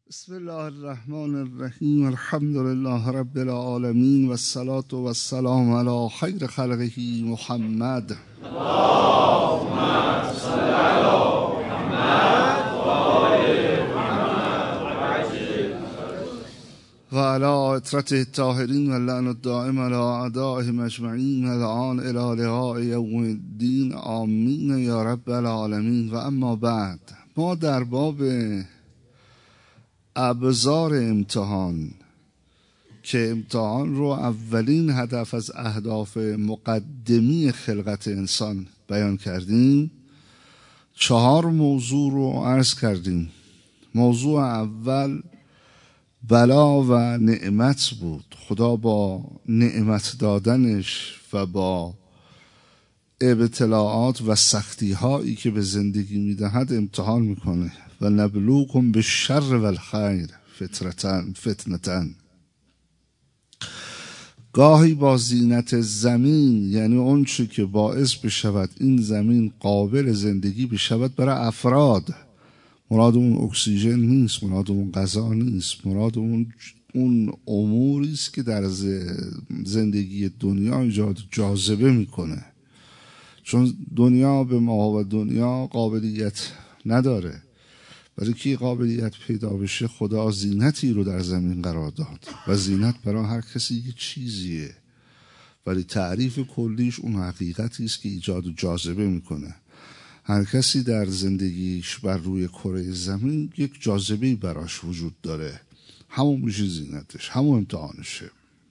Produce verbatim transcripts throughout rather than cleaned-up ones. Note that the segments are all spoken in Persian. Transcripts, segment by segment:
بسم الله الرحمن الرحیم الحمد لله رب العالمین و الصلاة و السلام علی خیر خلقه محمد اللهم صل علی محمد و آل محمد و علی اطرته الطاهرین و اللعن الدائم علی اعدائهم اجمعین الان الی لقاء یوم الدین آمین یا رب العالمین. و اما بعد، ما در باب ابزار امتحان که امتحان رو اولین هدف از اهداف مقدمی خلقت انسان بیان کردیم، چهار موضوع رو عرض کردیم. موضوع اول بلا و نعمت بود. خدا با نعمت دادنش و با ابتلاعات و سختی هایی که به زندگی میدهد امتحان میکنه. و نبلوکم بالشر و الخیر فتنتن فتنتن گاهی با زینت زمین، یعنی اون چی که باعث بشود این زمین قابل زندگی بشود برای افراد. مراد اون اکسیژن نیست، مراد اون غذا نیست، مراد اون اون اموری است که در زندگی دنیا ایجاد جاذبه میکنه. چون دنیا به ما و دنیا قابلیت نداره. برای که قابلیت پیدا بشه، خدا زینتی رو در زمین قرار داد و زینت برای هر کسی یه چیزیه، ولی تعریف کلیش اون حقیقتی است که ایجاد جاذبه میکنه. هر کسی در زندگیش بر روی کره زمین یک جاذبه‌ای براش وجود داره، همون میشه زینتش، همون امتحانشه.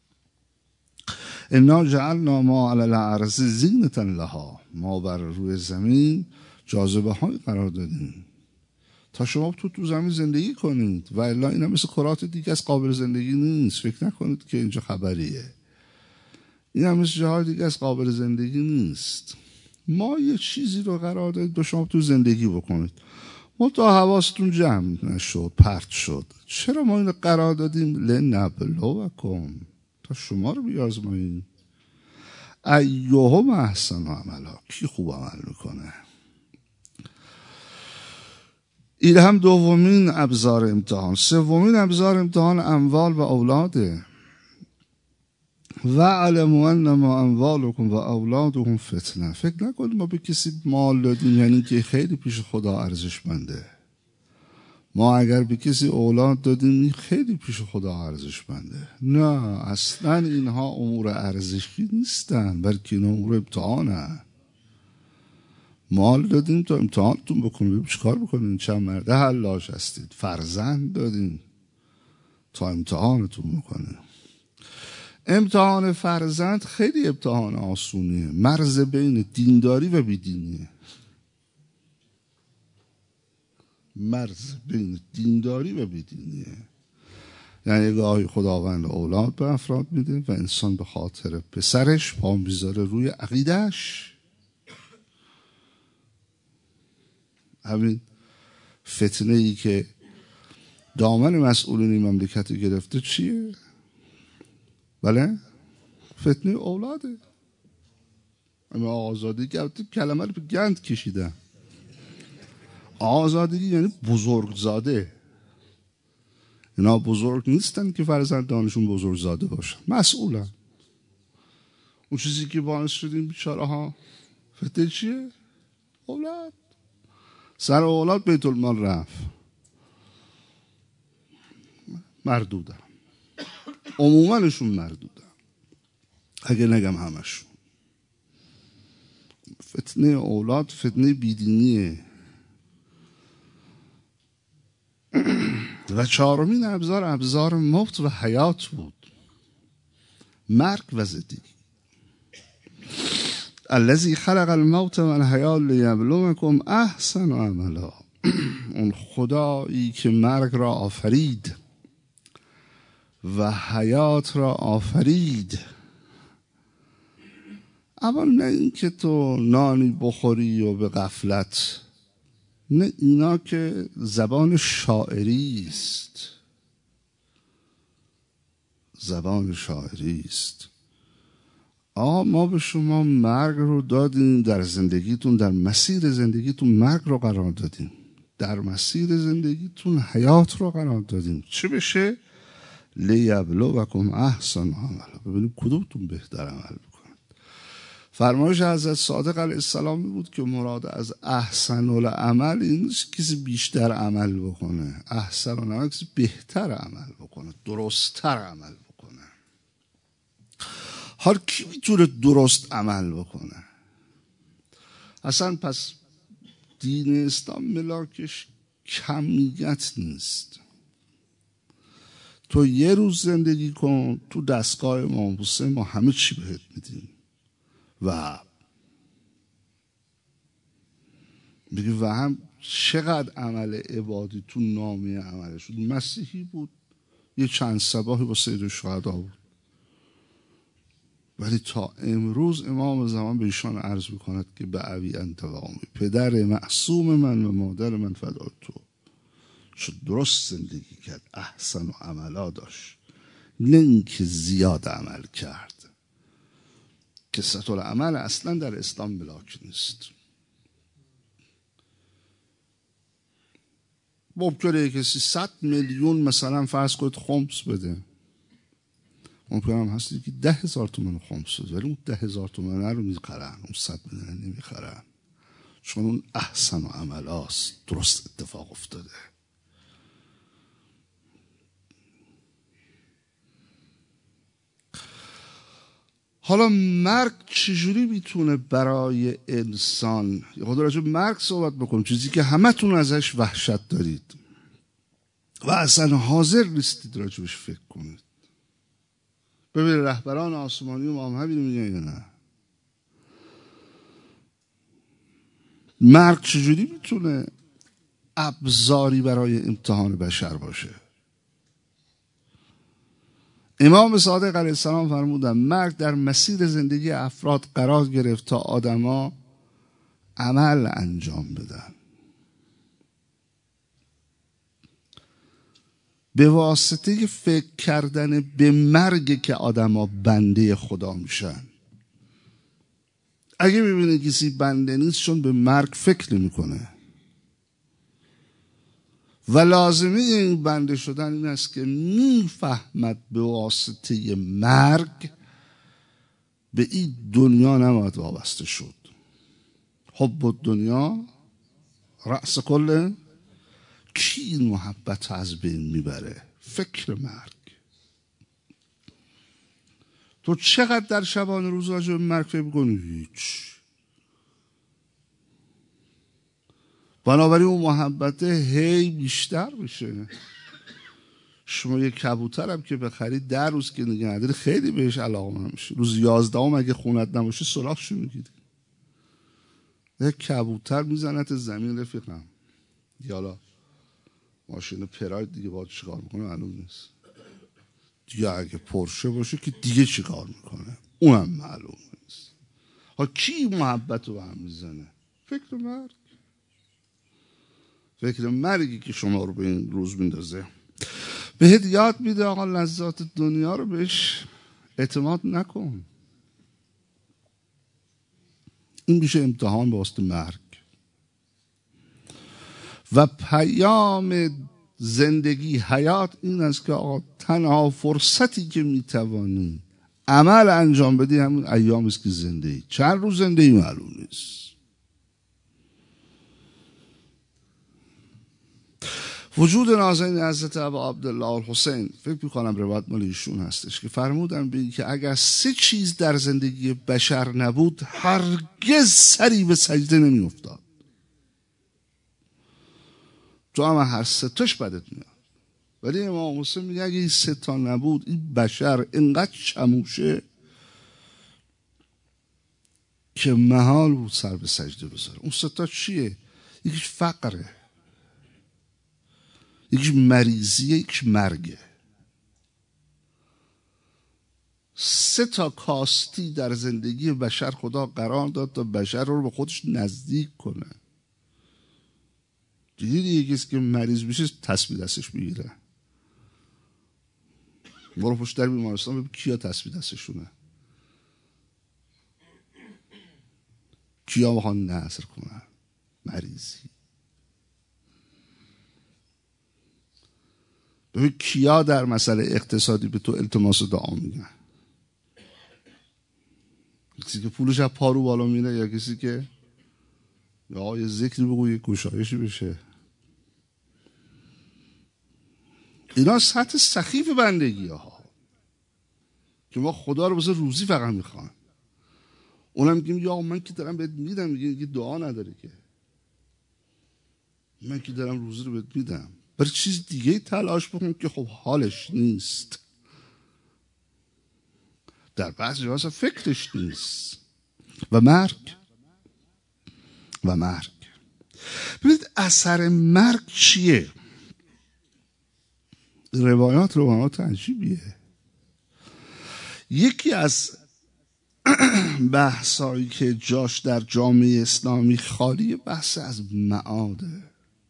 انا جعلنا ما علی الارض زینة لها، ما بر روی زمین جاذبه های قرار دادیم تا شما تو تو زمین زندگی کنید، و الا اینا مثل کرات دیگه از قابل زندگی نیست. فکر نکنید که اینجا خبریه. اینا مثل جاهای دیگه از قابل زندگی نیست. ما یه چیزی رو قرار دادید به شما تو زندگی بکنید، ما تا حواستون جمع نشد، پرت شد. چرا ما اینو قرار دادیم؟ لنبلوکم، تا شما رو بیازماییم. ایهم احسن عملا، کی خوب عمل میکنه. این هم دومین ابزار امتحان. سومین ابزار امتحان اموال و اولاده. و علموا انما اموالکم و اولادکم فتنه. فکر نکنید ما به کسی مال دادیم یعنی که خیلی پیش خدا ارزشمنده. ما اگر به کسی اولاد دادیم خیلی پیش خدا ارزشمنده. نه، اصلا اینها امور ارزشی نیستن، بلکه این امور امتحانه. مال دادیم تا امتحانتون بکنیم، چیکار بکنیم؟ چند مرده حلاج هستید. فرزند دادیم تا امتحانتون بکنیم. امتحان فرزند خیلی امتحان آسونیه، مرز بین دینداری و بیدینیه. مرز بین دینداری و بیدینیه. یعنی گاهی خداوند اولاد به افراد میده و انسان به خاطر پسرش پا میذاره روی عقیدهش. همین فتنه ای که دامن مسئولین مملکت گرفته چیه؟ بله؟ فتنه اولاده. اما آزادی کلمه رو به گند کشیدن. آزادی یعنی بزرگزاده. اینا بزرگ نیستن که فرزندانشون بزرگزاده باشن، مسئولن. اون چیزی که باعث شدیم بیچاره ها فتنه چیه؟ اولاد. سر اولاد بیت المال رفت. مردودن، عمومانشون مردودن، اگه نگم همشون. فتنه اولاد فتنه بیدینیه. و چهارمین ابزار ابزار موت و حیات بود، مرگ و زندگی. الذی خلق الموت و الحیات لیبلوکم احسن عملا. اون خدایی که مرگ را آفرید و حیات را آفرید، اما نه این که تو نانی بخوری و به غفلت، نه، اینا که زبان شاعری است. زبان شاعری است. آه ما به شما مرگ رو دادیم در زندگیتون، در مسیر زندگیتون مرگ رو قرار دادیم در مسیر زندگیتون حیات رو قرار دادیم. چه بشه؟ لیبلوکم احسن عملا، ببینیم کدومتون بهتر عمل بکنید. فرمایش حضرت صادق علیه السلام بود که مراد از احسن العمل این نیست کسی بیشتر عمل بکنه، احسن العمل کسی بهتر عمل بکنه، درستتر عمل بکنه. حال کی میتونه درست عمل بکنه؟ اصلا پس دین اسلام ملاکش کمیت نیست. تو یه روز زندگی کن تو دستگاه امام حسین، ما همه چی بهت میدیم. و میگه و هم چقدر عمل عبادی تو نامه عملش بود. مسیحی بود، یه چند صباحی با سید الشهدا بود، ولی تا امروز امام زمان به ایشان عرض میکند که به ابی انت و امی، پدر معصوم من و مادر من فدای تو. شد درست زندگی کرد، احسن و عملا داشت، نه اینکه زیاد عمل کرد. کثرت العمل اصلا در اسلام ملاک نیست. ممکنه کسی صد میلیون مثلا فرض کنید خمس بده، ممکنه هم هستی که ده هزار تومن خمس بده، ولی اون ده هزار تومن رو میخرن، اون صد میلیون نمیخرن، چون اون احسن و عملاست، درست اتفاق افتاده. حالا مرگ چجوری میتونه برای انسان، خود راجع به مرگ صحبت بکنم، چیزی که همه تون ازش وحشت دارید و اصلا حاضر نیستید راجبش فکر کنید. ببینید رهبران آسمانی و ما هم همین میگن یا نه؟ مرگ چجوری میتونه ابزاری برای امتحان بشر باشه؟ امام صادق علیه السلام فرمودن مرگ در مسیر زندگی افراد قرار گرفت تا آدما عمل انجام بدن. به واسطه فکر کردن به مرگ که آدما بنده خدا میشن. اگه ببینید کسی بنده نیست چون به مرگ فکر نمیکنه. و لازمه این بنده شدن این است که میفهمد به واسطه مرگ به این دنیا نباید وابسته شد. حب دنیا رأس کل، کی این محبت از بین میبره؟ فکر مرگ. تو چقدر در شبان روز راجع به مرگ فکر میکنی؟ هیچ. بنابراین اون محبت هی بیشتر میشه. شما یه کبوتر هم که بخرید در روز که نگه نداری خیلی بهش علاقه میشه، روز یازدهم اگه خونت نباشه سراغشو میگیری. یه کبوتر میزنت زمین رفیقم، یالا ماشین پراید دیگه باید چیکار میکنه معلوم نیست دیگه. اگه پرشه باشه که دیگه چیکار میکنه اونم معلوم نیست. ها کی محبت رو به هم میزنه؟ فکر مرگ. فکر مرگی که شما رو به این روز میندازه. بهت یاد میده آقا لذات دنیا رو بهش اعتماد نکن. این میشه امتحان به واسطه مرگ. و پیام زندگی حیات این است که آقا تنها فرصتی که میتوانی عمل انجام بدی همون ایام است که زندگی. چند روز زندگی معلوم نیست. وجود نازنین حضرت ابا عبدالله الحسین، فکر میکنم روایت مال ایشون هستش، که فرمودن به که اگر سه چیز در زندگی بشر نبود هرگز سری به سجده نمی افتاد. تو هم هر سه تاش بدت میاد، ولی امام حسین میگه اگه این سه تا نبود این بشر اینقدر چموشه که محال بود سر به سجده بذاره. اون سه تا چیه؟ یکیش فقره، یکیش مریضیه، یکیش مرگه. سه تا کاستی در زندگی بشر خدا قرار داد تا بشر رو به خودش نزدیک کنه. دیدی یکیست که مریض میشه تسبیح دستش میگیره. برو پشت در بیمارستان ببین کیا تسبیح دستشونه، کیا میخوان نظر کنن. مریضی. ببین کیا در مسئله اقتصادی به تو التماس دعا میگن؟ کسی که پولش از پارو بالا میره، یا کسی که یا یه ذکری بگو یه گشایشی بشه؟ اینا سطح سخیف بندگی ها که ما خدا رو واسه روزی فقط میخوان. اونم میگیم یا من که دارم بهت میدم، میگه دعا نداره که من که دارم روزی رو بهت میدم، برای چیز دیگه تلاش بکن که خب حالش نیست، در بعضی جاها اصلا فکرش نیست. و مرگ و مرگ ببینید اثر مرگ چیه؟ روایات روایات عجیبیه. یکی از بحثایی که جاش در جامعه اسلامی خالی، بحث از معاده.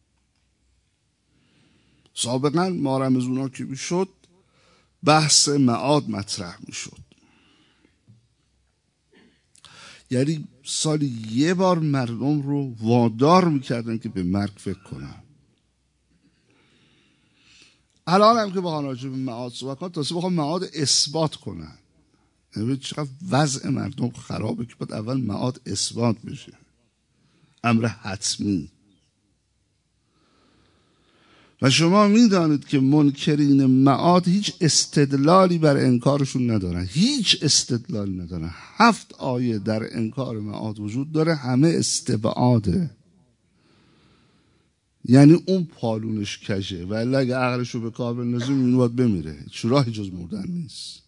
سابقا ما رمضونا که میشد بحث معاد مطرح میشد، یعنی سالی یه بار مردم رو وادار میکردن که به مرگ فکر کنن. الان هم که بخوان راجع به معاد صحبت کنن، تازه بخوان معاد اثبات کنن. یعنی چقدر وضع مردم خرابه که باید اول معاد اثبات بشه، امر حتمی. و شما میدانید که منکرین معاد هیچ استدلالی بر انکارشون ندارن، هیچ استدلالی ندارن. هفت آیه در انکار معاد وجود داره، همه استبعاده. یعنی اون پالونش کشه، ولی اگه عقلشو به کار بندازیم این باید بمیره، هیچ راهی جز مردن نیست.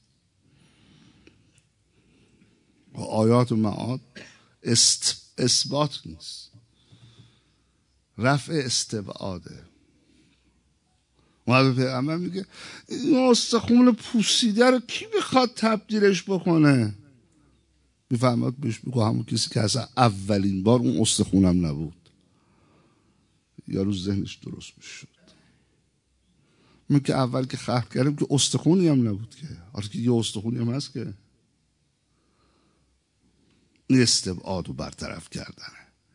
و آیات معاد است... اثبات نیست، رفع استبعاده. و پیغمبر میگه این استخون پوسیده رو کی بخواد تبدیلش بکنه؟ میفهمد بهش بگو همون کسی که اصلا اولین بار اون استخونم نبود، یارو ذهنش درست میشد. من که اول که خلق کردم که استخونی هم نبود که، آره که یه استخونی هم هست که این استبعاد رو برطرف کردنه.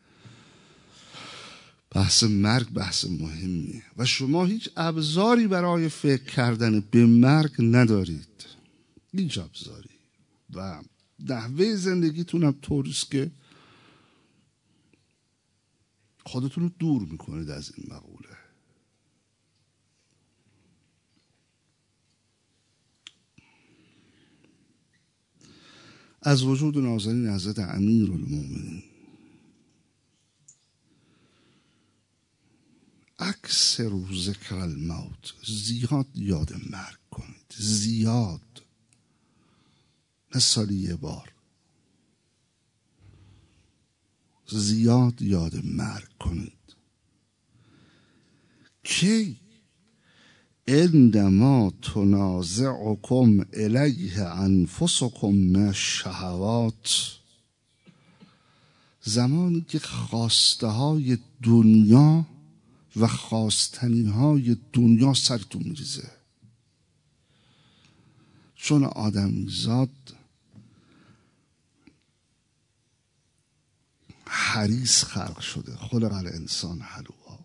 بحث مرگ بحث مهمیه و شما هیچ ابزاری برای فکر کردن به مرگ ندارید، هیچ ابزاری. و نحوه زندگیتون هم طوریست که خودتون رو دور میکنید از این مقوله. از وجود نازنین حضرت امیرالمومنین اکثر ذکر الموت، زیاد یاد مرگ کنید، زیاد، نه سالی یه بار، زیاد یاد مرگ کنید. کی؟ عندما تنازعکم الیه انفسکم من الشهوات، زمانی که خواسته های دنیا و خواستنی های دنیا سرتون میریزه. چون آدمیزاد حریص خلق شده، خلق الانسان حلوعا.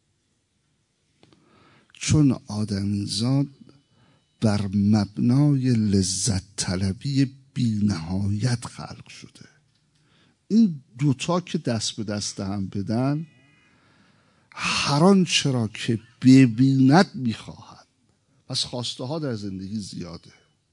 چون آدمیزاد بر مبنای لذت طلبی بی نهایت خلق شده، این دوتا که دست به دست هم بدن، هر آنچه را که ببیند میخواهد. پس خواسته ها در زندگی زیاده،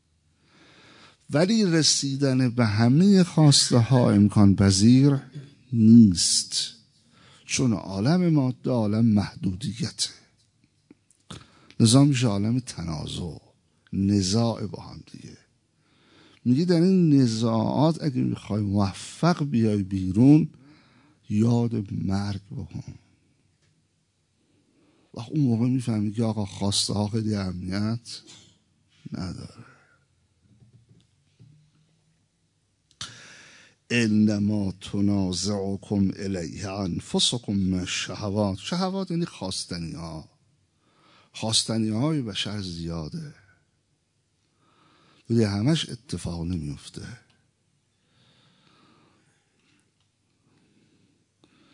ولی رسیدن به همه خواسته ها امکان پذیر نیست، چون عالم ماده عالم محدودیته. لذا میشه عالم تنازع، نزاع با هم دیگه. میگه در این نزاعات اگه میخوای موفق بیای بیرون، یاد مرگ بکن. و اون موقع میفهمی که آقا خواسته ها خیلی اهمیت نداره. انما تنازعکم الیه انفسکم من الشهوات. شهوات یعنی خواستنی ها. خواستنی های بشر زیاده، ولی همش اتفاق نمیفته.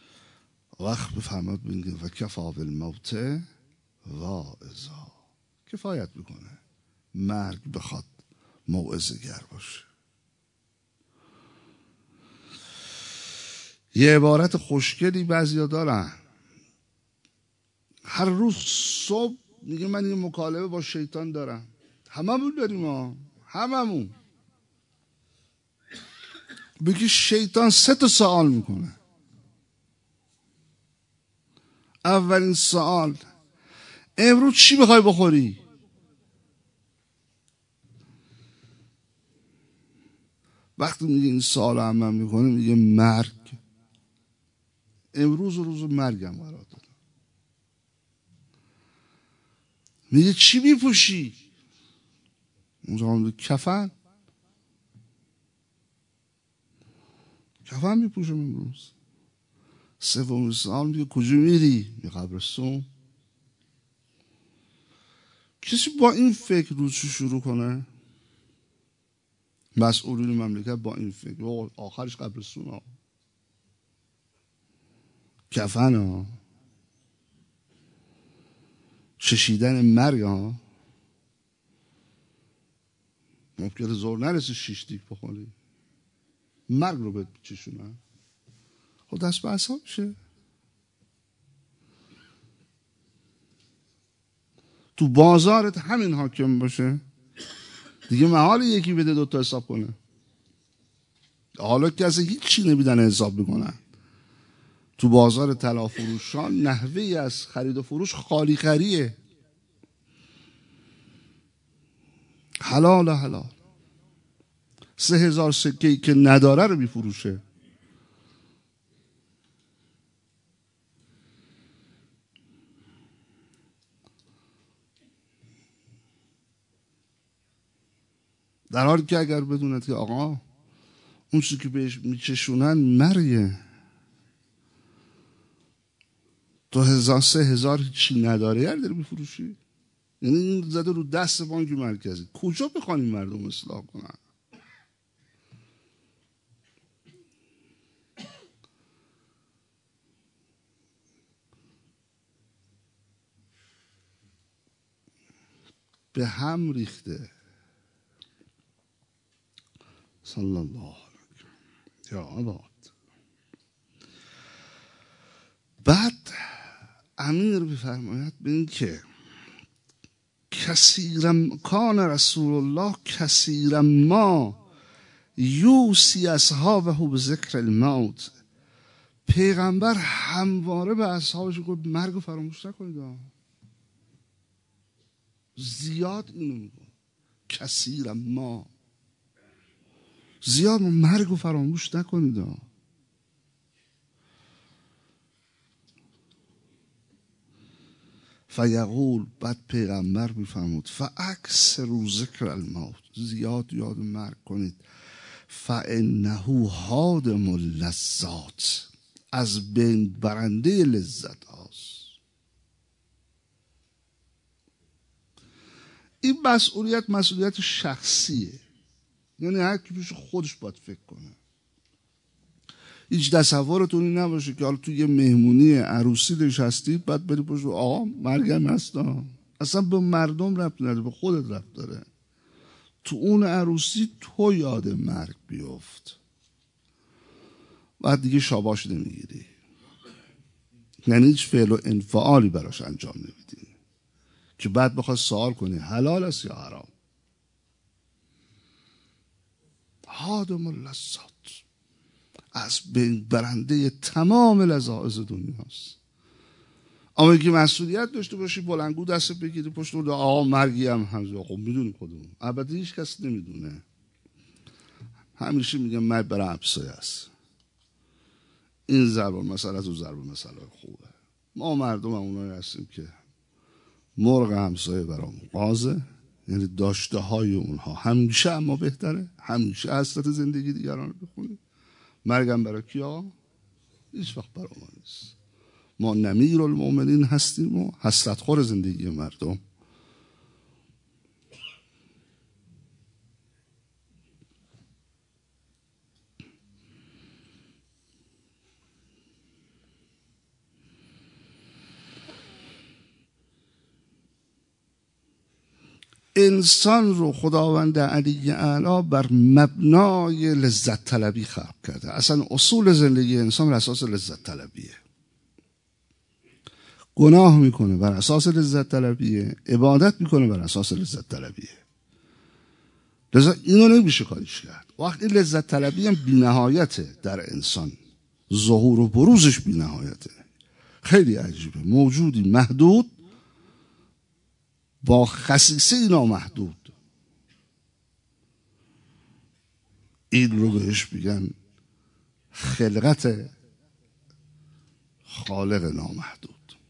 وقت بفهمد بینگه و کفا بالموت واعظا، کفایت میکنه. مرگ بخواد موعظه گر باشه. یه عبارت خوشگلی بعضیا دارن، هر روز صبح میگه من یه مکالمه با شیطان دارم. هممون داریم ها، هممون. بگی شیطان سه تا سوال میکنه. اولین سوال، امروز چی بخوای بخوری؟ وقتی میگه این سوال هم من میکنه، میگه مرگ. امروز و روز مرگم قرار دادم. میگه چی میپوشی؟ اونجا هم میگه کفن. کفن میپوشم امروز. سومین سوال میگه کجا میری؟ میگه قبرستون. کسی با این فکر روزشو شروع کنه؟ مسئولین مملکت با این فکر آخرش قبرستون ها، کفن ها، چشیدن مرگ ها. ممکنه زور نرسی شیش دیگ بخوری، مرگ رو بهت چشونن. خب دست به عصا میشه. تو بازارت همین حاکم باشه دیگه، محال یکی بده دوتا حساب کنه. حالا کسی هیچی نمیدن حساب میکنن. تو بازار طلا فروشان نحوهی از خرید و فروش خالی خریه. حلال حلال. سه هزار سکه‌ای که نداره رو میفروشه. در حالی که اگر بدوند که آقا اون چیزی که بهش میچشونن مرگه، تو هزار سه هزار چی نداره یعنی داری میفروشی. یعنی این زده رو دست بانک مرکزی. کجا بخوان این مردم اصلاح کنن؟ به هم ریخته. صلی الله علیه یا عباد. بعد امیر بفرماید به این که کثیرا کان رسول الله کثیرا ما یوسی اصحابه به ذکر الموت. پیغمبر همواره به اصحابش گفت مرگ رو فراموش نکنید. زیاد اینو میگه کثیرا ما، زیاد مرگ رو فراموش نکنید. فیقول، بعد پیغمبر میفرمود فاکثروا ذکر الموت، زیاد یاد مرگ کنید. فانه هادم اللذات، از بین برنده لذت هاست. این مسئولیت مسئولیت شخصیه، یعنی هر کی پیش خودش باید فکر کنه. هیچ تصورتون این نباشه که حالا تو یه مهمونی عروسی نشستید بعد بری پشت آقا مرگم هستا. اصلا به مردم ربط نداره، به خودت ربط داره. تو اون عروسی تو یاد مرگ بیفت، بعد دیگه شاباش نمیگیری، یعنی هیچ فعل و انفعالی براش انجام نمیدی که بعد بخواد سوال کنی حلال است یا حرام. هادم اللذات، از بین برنده تمام لذاذ دنیاست. اما اینکه مسئولیت داشته باشی بلنگو دست بگیری پشت رو آقا مرگی هم هست. خب میدونی کدوم؟ البته هیچ کس نمیدونه. همیشه میگم مرگ برای همسایه است. این ضرب المثل از اون ضرب المثل خوبه. ما مردم هم اونایی هستیم که مرغ همسایه برامون قازه، یعنی داشته های اونها همیشه اما بهتره. همیشه حسرت زندگی دیگران رو بخونیم. مرگم برای کیا؟ هیچ وقت برای ما نیست. ما نمیر المؤمنین هستیم و حسرت خور زندگی مردم. انسان رو خداوند علی اعلی بر مبنای لذت طلبی خلق کرده. اصلا اصول زندگی انسان بر اساس لذت طلبیه. گناه میکنه بر اساس لذت طلبیه، عبادت میکنه بر اساس لذت طلبیه. لذا اینو نمیشه کاریش کرد. وقتی لذت طلبی هم بی‌نهایته در انسان، ظهور و بروزش بی‌نهایته. خیلی عجیبه، موجودی محدود با خصیصه نامحدود. این رو بهش میگن خلقت خالق نامحدود.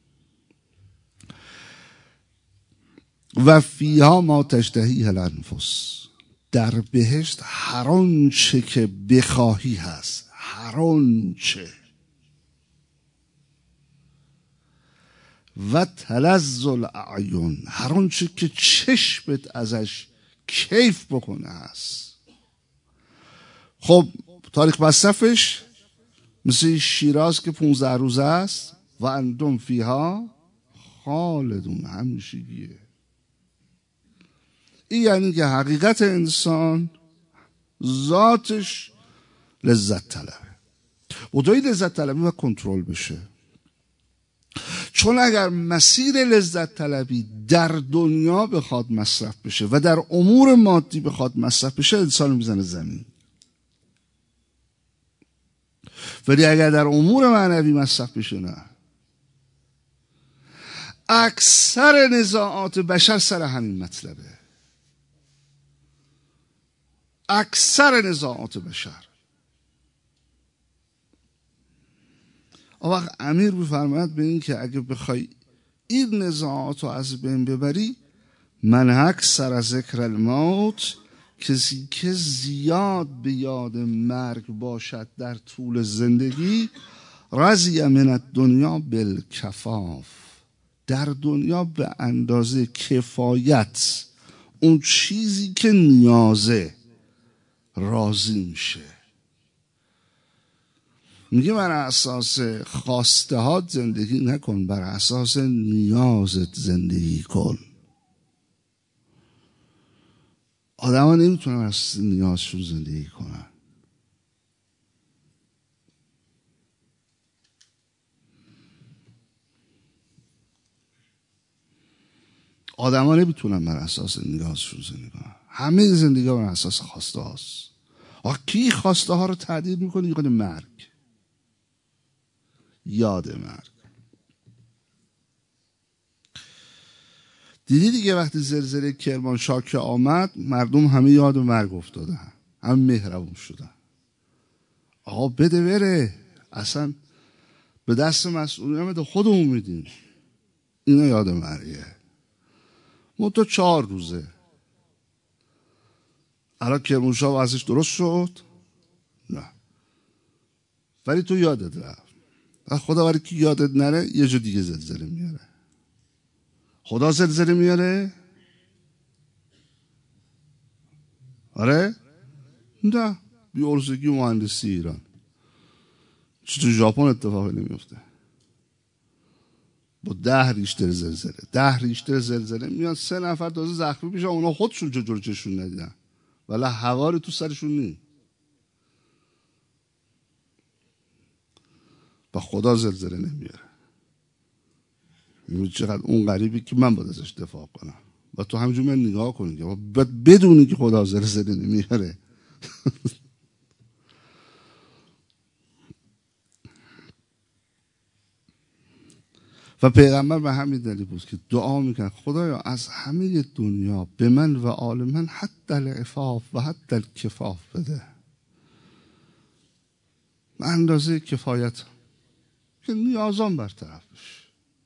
و فیها ما تشتهی الانفس، در بهشت هر آنچه که بخواهی هست، هر آنچه. و تلذ الاعین، هر آنچه که چشمت ازش کیف بکنه هست. خب تاریخ مصرفش مثل شیراز که پونزده روزه است. و انتم فیها خالدون، همیشگیه. این یعنی که حقیقت انسان ذاتش لذت طلبه. بودایی لذت طلبی و کنترل بشه. چون اگر مسیر لذت طلبی در دنیا بخواد مصرف بشه و در امور مادی بخواد مصرف بشه، انسان میزنه زمین. ولی اگر در امور معنوی مصرف بشه، نه. اکثر نزاعات بشر سر همین مطلبه. اکثر نزاعات بشر. اون وقت امیر بفرماید به این که اگه بخوای این نزاعات رو از بین ببری، من اکثر ذکر الموت، کسی که زیاد به یاد مرگ باشد در طول زندگی، رضی من الدنیا بالکفاف، در دنیا به اندازه کفایت، اون چیزی که نیازه، راضی میشه. میگه بر اساس خواسته هات زندگی نکن، بر اساس نیازت زندگی کن. آدم ها نمیتونن بر اساس نیازشون زندگی کنن. آدم ها نمیتونن بر اساس نیازشون زندگی کنن. همه زندگی ها بر اساس خواسته هاست. آخه کی خواسته ها رو تعدیل میکنه؟ یاد مرگ. یاد مرگ. دیدی دیگه وقتی زلزله کرمانشاه که آمد، مردم همه یاد مرگ افتادن، همه مهربون شدن. آقا بده بره، اصلا به دست مسئولیت خودمون میدیم. اینا یاد مرگه. منتها چهار روزه. الان کرمانشاه وضعش درست شد؟ نه. ولی تو یادت رفت. خدا ولی که یادت نره یه جو دیگه زلزله میاره. خدا زلزله میاره؟ آره؟ نه. بی ارزگی و مهندسی ایران. چه تو ژاپن اتفاقی نمیفته. با ده ریشتر زلزله ده ریشتر زلزله میاد، سه نفر تازه زخمی میشن، اونا خودشون چه جور چشون ندیدن، ولی هوا رو تو سرشون نی. با خدا زلزله نمیاره. میگه چقدر اون غریبی که من باید ازش دفاع کنم. و تو همینجور من نگاه کنی که باید بدونی که خدا زلزله نمیاره. و پیغمبر به همین دلیل بود که دعا میکرد خدایا از همه دنیا به من و آل من حتی العفاف و حتی الکفاف بده، به اندازه کفایت که نیازان برطرف بشه.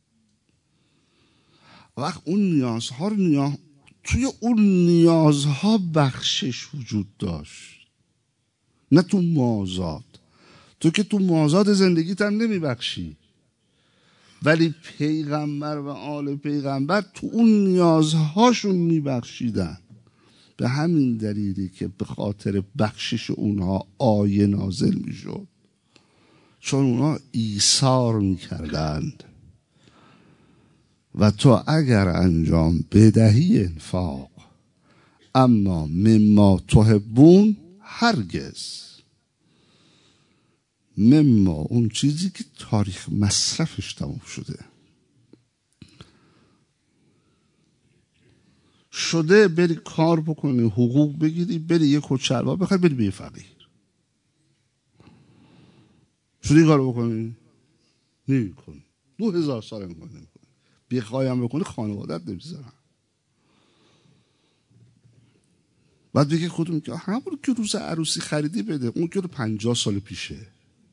وقت اون نیازها رو نیاز... توی اون نیازها بخشش وجود داشت، نه تو مازاد. تو که تو مازاد زندگیت هم نمیبخشی، ولی پیغمبر و آل پیغمبر تو اون نیازهاشون میبخشیدن. به همین دلیلی که به خاطر بخشش اونها آیه نازل میشد، چون اونها ایثار میکردند. و تو اگر انجام بدهی انفاق، اما مما تحبون هرگز. مما اون چیزی که تاریخ مصرفش تموم شده شده بری کار بکنی، حقوق بگیری، بری یه کچلوار بخوای بری به یه فقیر. شدی کار بکنی؟ نمی کنی. دو هزار سال نمی کنی. بخوایم بکنی خانوادت نمیذارن. بعد بگه کدوم که همون که روز عروسی خریدی بده، اون که رو پنجاه سال پیشه.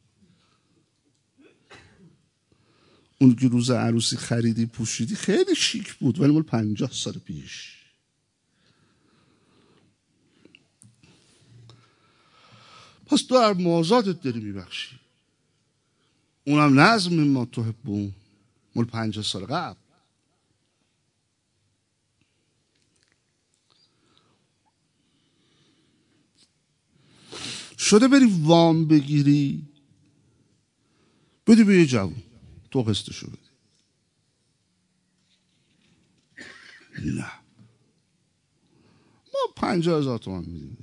اون که روز عروسی خریدی پوشیدی خیلی شیک بود ولی مال پنجاه سال پیش. پس تو هر موازاتت داری میبخشی. اونم نظم ما تحبون مال پنجاه سال قبل. شده بری وام بگیری بدی به یه جوون تو قسطشو بدی. نه ما پنجاه هزار تومان میدیم.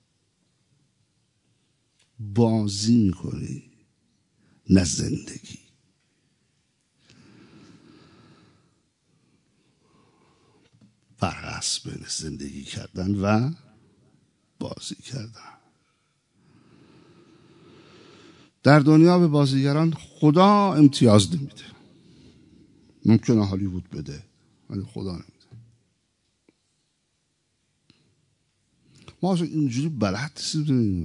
بازی میکنی نه زندگی. فرق است بین زندگی کردن و بازی کردن. در دنیا به بازیگران خدا امتیاز نمیده. ممکنه هالیوود بده ولی خدا نمیده. ما اینجوری بلد نیستیم.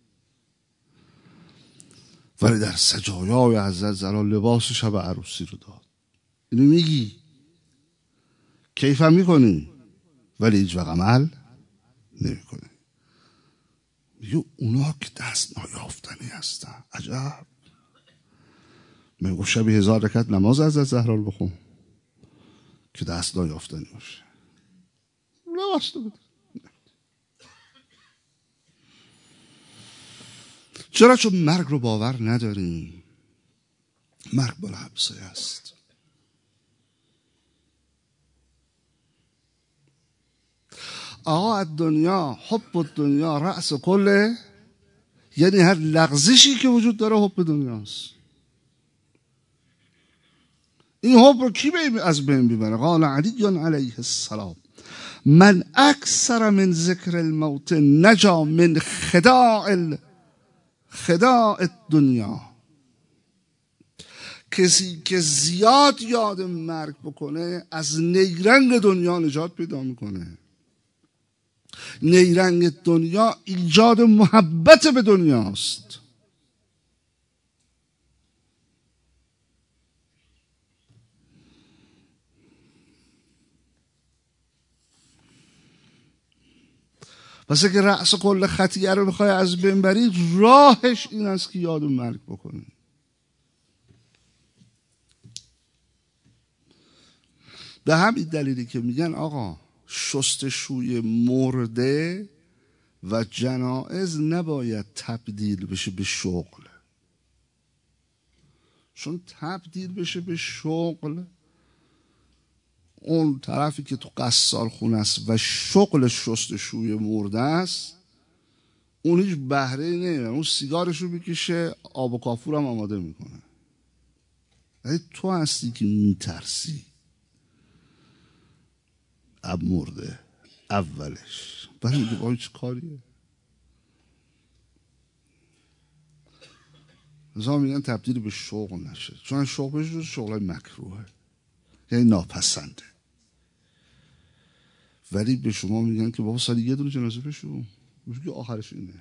ولی در سجایای حضرت زرا لباس شب عروسی رو داد. اینو میگی کیفم میکنی ولی هیچ وقت عمل نمیکنی. میگه اونا که دست نایافتنی هستن. عجب. من گفت شبی هزار رکعت نماز حضرت زهرا رو بخون که دست نایافتنی باشه. لباس تو بده. چرا؟ چون مرگ رو باور نداریم. مرگ بالا همسایه است. آقا دنیا حب دنیا رأس کله، یعنی هر لغزشی که وجود داره حب دنیاست. این حب رو کی از بین میبره؟ قال علی علیه السلام من اکثر من ذکر الموت نجا من خداع خداع دنیا. کسی که زیاد یاد مرگ بکنه از نیرنگ دنیا نجات پیدا میکنه. نیرنگ دنیا ایجاد محبت به دنیاست. پس که رأس کل خطیه رو بخوای از بین بری، راهش این است که یاد مرگ بکنی. به همین دلیلی که میگن آقا شستشوی مرده و جنائز نباید تبدیل بشه به شغل. چون تبدیل بشه به شغل، اون طرفی که تو قصال خونه است و شغل شستشوی مرده است اون هیچ بهره ای نمیبره. اون سیگارشو میکشه، آب و کافور هم آماده میکنه. ولی تو هستی که میترسی اب مرده اولش. برای میگه باید چه کاریه؟ نظام میگن تبدیل به شغل نشه، چون شغل بشه شغلای مکروهه، یعنی ناپسنده. ولی به شما میگن که بابا سالی یه دونه جنازه بشو، میگه آخرش اینه.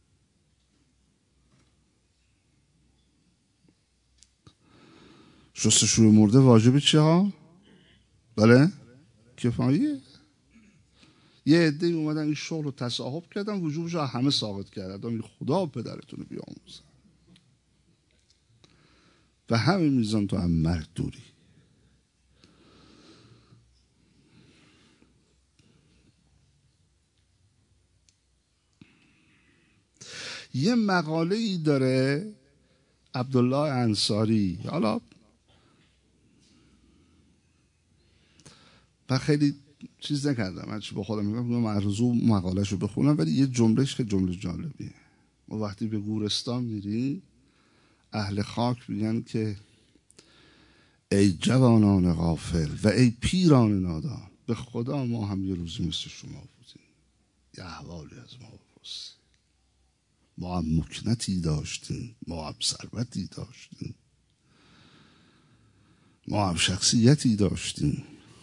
شستشوی مرده واجبه چه ها؟ بله؟ کفاییه. یه عده اومدن این شغل رو تصاحب کردن، وجوبش رو همه ساقط کردن. خدا پدرتون رو بیاموزن. و همین میزان تو هم مرگ دوری. یه مقاله ای داره عبدالله انصاری، حالا و خیلی چیز نکردم، من چی با خودم میگم من ارزو مقالهشو بخونم، ولی یه جملهش که جمله جالبیه. و وقتی به گورستان میری اهل خاک میگن که ای جوانان غافل و ای پیران نادان، به خدا ما هم یه روزی مثل شما بودیم، یه احوالی از ما بپرسید. ما هم مکنتی داشتیم، ما هم ثروتی داشتیم، ما هم شخصیتی داشتیم،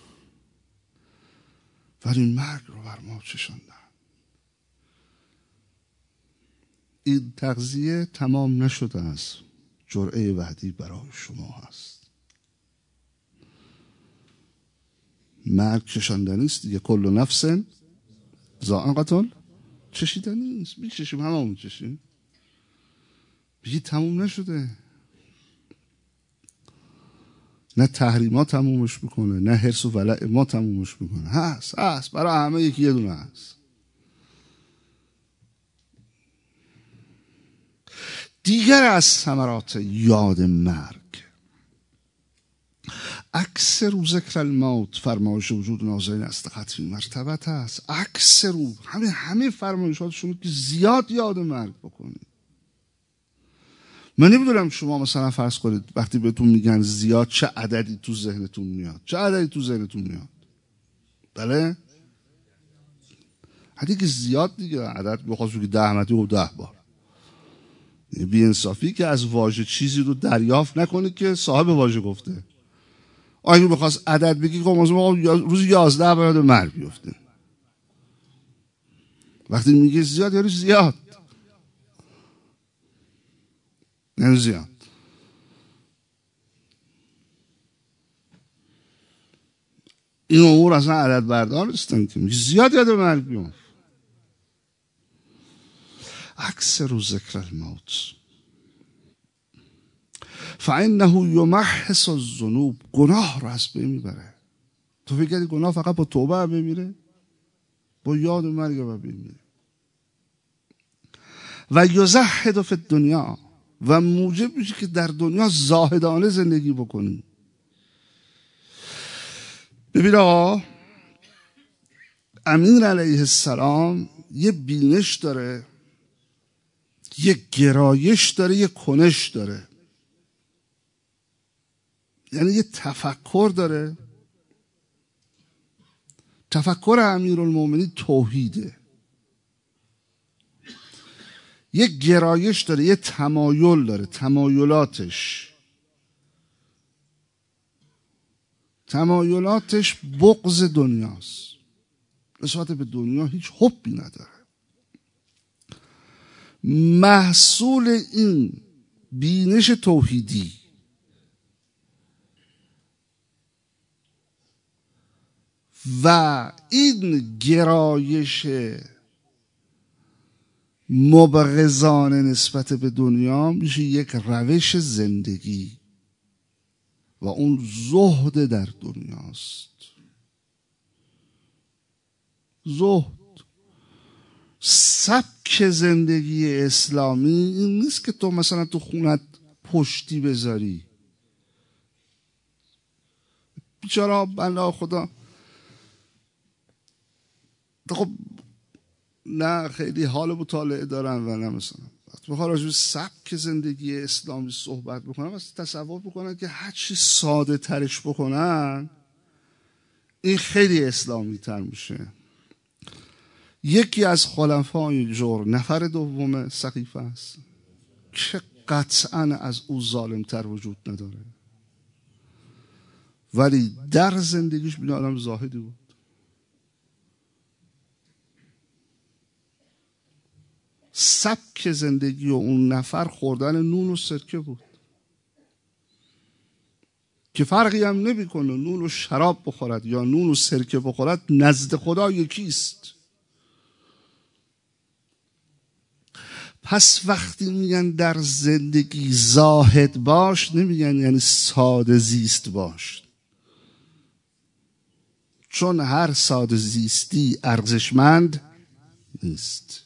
ولی مرگ رو بر ما چشاندن. این تغذیه تمام نشده است، جرعه بعدی برای شما هست. مرگ چشاندنی است دیگه. کل نفس ذائقة چشیدنی نیست، میچشیم، همه همون چشیم، بگی تموم نشده. نه تحریمات تمومش میکنه، نه حرص و ولع ما تمومش میکنه. هست هست برای همه یکی یه دونه هست. دیگر از ثمرات یاد مرگ اکثر ذکر الموت، فرمایش وجود نازلین است خطی مرتبت است. اکثر همه همه فرمایشاتشون که زیاد یاد مرگ بکنید. من نمیدونم شما مثلا فرض کنید وقتی بهتون میگن زیاد چه عددی تو ذهنتون میاد؟ چه عددی تو ذهنتون میاد؟ بله؟ حتی که زیاد دیگه عدد بخواست بگی ده مدی و ده بار. بی انصافی که از واژه چیزی رو دریافت نکنید که صاحب واژه گفته. اگه بخواست عدد بگی که ما روز یازده باید مرگ بیفته. وقتی میگه زیاد یعنی زیاد، نه زیاد. این امور اصلا عدد بردار نیستن که میگه زیاد یاد مرگ بیفته. اکثر ذکر الموت فانه یمحص الذنوب، گناه رو از بین میبره. تو فکر کردی گناه فقط با توبه بمیره؟ با یاد مرگ بمیره. و یزهد فی الدنیا، و موجب میشه که در دنیا زاهدانه زندگی بکنی. ببین آقا، امین علیه السلام یه بینش داره، یه گرایش داره، یه کنش داره، یعنی یه تفکر داره. تفکر امیرالمومنین توحیده. یه گرایش داره، یه تمایل داره. تمایلاتش تمایلاتش بغض دنیاست. نسبت به دنیا هیچ حبی نداره. محصول این بینش توحیدی و این گرایش مبغضانه نسبت به دنیا میشه یک روش زندگی و اون زهد در دنیاست. زهد، سبک زندگی اسلامی این نیست که تو مثلا تو خونت پشتی بذاری. بیچاره بنده خدا، خب نه خیلی حال مطالعه دارن و نه مثلا وقتی بخواه راجع به سبک زندگی اسلامی صحبت بکنن مثلا تصور بکنن که هر چی ساده ترش بکنن این خیلی اسلامی تر میشه. یکی از خلفای جور، نفر دوم سقیفه است که قطعا از او ظالم تر وجود نداره، ولی در زندگیش بین آدم زاهدی بود. سبک زندگی و اون نفر خوردن نون و سرکه بود که فرقی هم نمی کنه نون و شراب بخورد یا نون و سرکه بخورد، نزد خدا یکیست. پس وقتی میگن در زندگی زاهد باش، نمیگن یعنی ساده زیست باش، چون هر ساده زیستی ارزشمند نیست.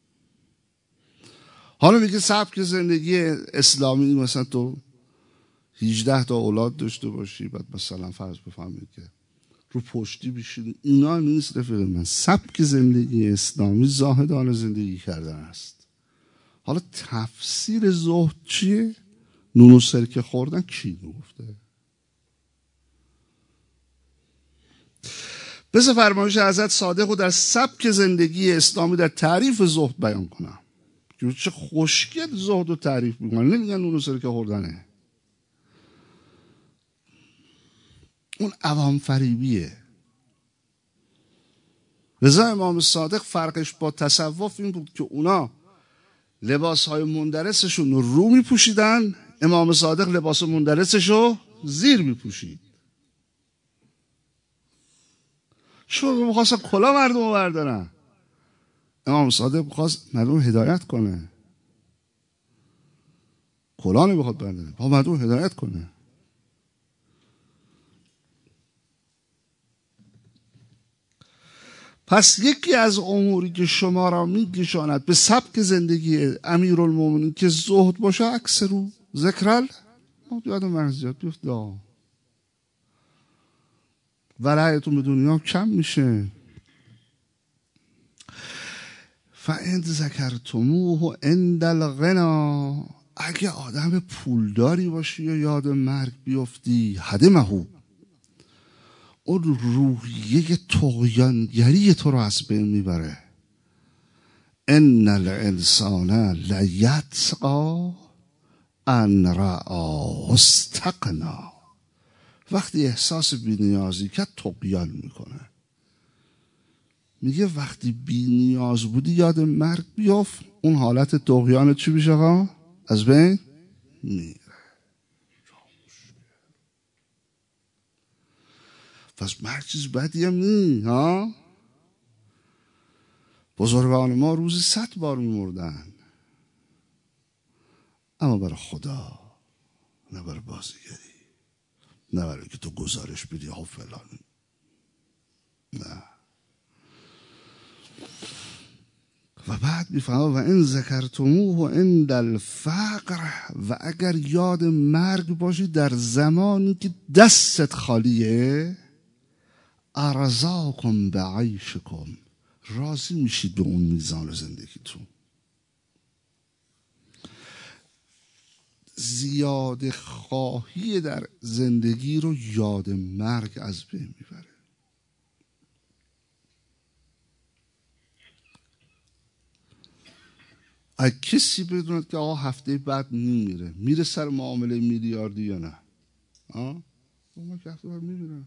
حالا میگه سبک زندگی اسلامی مثلا تو هجده تا اولاد داشته باشی، بعد مثلا فرض بفهمید که رو پشتی بشینی، اینا نیست رفیق من. سبک زندگی اسلامی زاهدانه زندگی کردن است. حالا تفسیر زهد چیه؟ نون و سرکه خوردن کی گفته؟ بذار فرمایش حضرت صادق رو در سبک زندگی اسلامی در تعریف زهد بیان کنم که چه خوشگل زهد رو تعریف میکنن. نمیگن نون و سرکه خوردنه، اون عوام فریبیه. لذا امام صادق فرقش با تصوف این بود که اونا لباس های مندرسشون رو رو می پوشیدن، امام صادق لباس مندرسش رو زیر می پوشید. شما میخواستن کلا مردم رو بردارن، امام صادق میخواست مردم رو هدایت کنه. کلا نمیخواد بردارن، با مردم رو هدایت کنه. پس یکی از اموری که شما را میگشاند به سبک زندگی امیرالمومنین که زهد باشه، اکثر رو ذکرال ما یاد مرزیات بیفت دا ولایتون به دنیا کم میشه. فاند ذکرتموه عند الغنا، اگه آدم پولداری باشی یا یاد مرگ بیفتی، هدمهو، اون روحیه طغیانگری تو رو از بین میبره. ان الانسان لیطغی ان رآه استغنا، وقتی احساس بی‌نیازی کرد طغیان میکنه. میگه وقتی بی‌نیاز بودی یاد مرگ بیافت، اون حالت طغیانت چی میشه آقا؟ از بین میره. پس مرگ چیز بدی هم نی ها. بزرگان ما روزی صد بار میمردن، اما برای خدا، نه برای بازیگری، نه برای که تو گزارش بدی ها فلان. نه. و بعد میفهمه و این ذکرتموه عند الفقر، و اگر یاد مرگ باشی در زمانی که دستت خالیه، ارزاکم بعیشکم، راضی میشید به اون میزان زندگیتون. زیاده خواهی در زندگی رو یاد مرگ از بین میبره. اگه کسی بدوند که آقا هفته بعد میمیره، میره سر معامله میلیاردی یا نه؟ آه؟ ما که هفته بعد میمیره.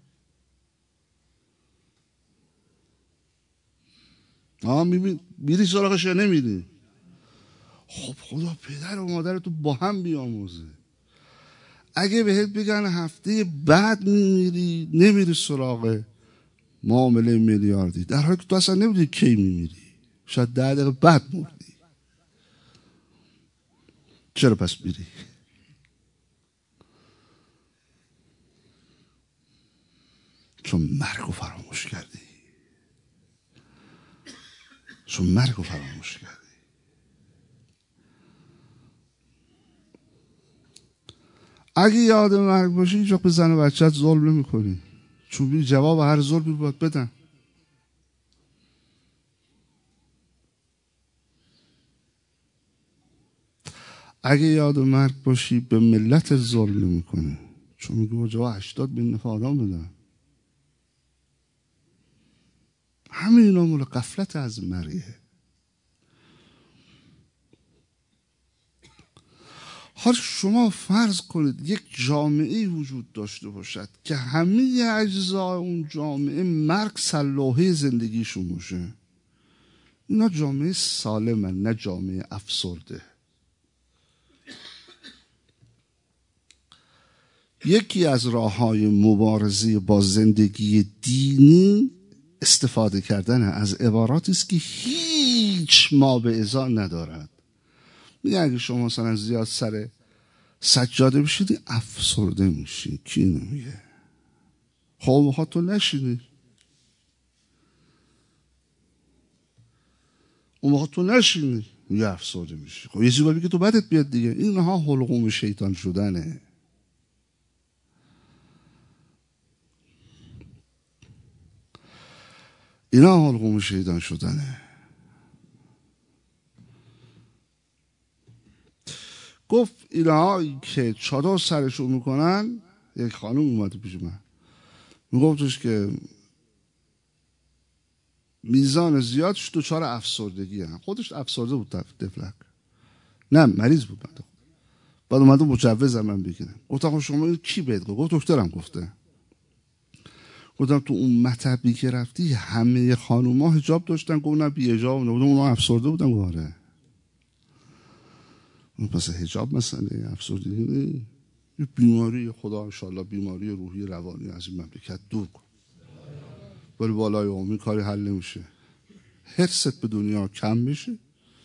آه میبین میری سراغش یا نمیری؟ خب خدا پدر و مادر تو با هم بیاموزه. اگه بهت بگن هفته بعد میمیری، نمیری سراغ معامله میلیاردی، در حالی که تو اصلا نمیدونی کی میمیری، شاید ده دقیقه بعد مردی. چرا پس میری؟ چون مرگ رو فراموش کردی. چون مرگ رو فراموش کردی. اگه یاد مرگ باشی، هیچ وقت به زن و بچه‌ت ظلم نمی کنی، چون بی جواب هر ظلمی باید بدن. اگه یاد مرگ باشی، به ملت ظلم نمی کنی، چون میگه با جواب هشتاد بین نفع آدم بدن. همه اینا مول غفلت از مرگه. حالا شما فرض کنید یک جامعه وجود داشته باشد که همه اجزای اون جامعه مرگ سلاحه زندگیشون باشه. اینا جامعه سالمه، نه جامعه افسرده. یکی از راه‌های مبارزه با زندگی دینی استفاده کردن از عباراتی است که هیچ ما به ازا ندارد. میگه اگه شما مثلا زیاد سر سجاده بشیدی افسرده میشی. کی اینو میگه؟ خب میخواد تو نشینی، اون میخواد تو نشینی میگه افسرده میشی. خب یه چیزی باید بگه تو بدت بیاد دیگه. اینها حلقوم شیطان شدنه. اینا حلقوم شیطان شدنه. گفت اینهایی که چادر سرشون میکنن، یک خانم اومده پیش من میگفتش که میزان زیادش دچار افسردگی هم. خودش افسرده بود دفلک، نه مریض بود. بعد بعد اومده مجوز من بگیرم. گفتم شما این کی بهت گفت؟ گفت دکترم گفته. گفتم تو اون مطبی که رفتی همه خانوما حجاب داشتن؟ گفت نه بی حجاب بودن. اونا افسرده بودن. گفت آره. پس حجاب مسئله افسردگی نه، یه بیماری، خدا انشالله بیماری روحی روانی از این مملکت دور کن. ولی بالای عمومی کاری حل نمیشه. حرصت به دنیا کم میشه،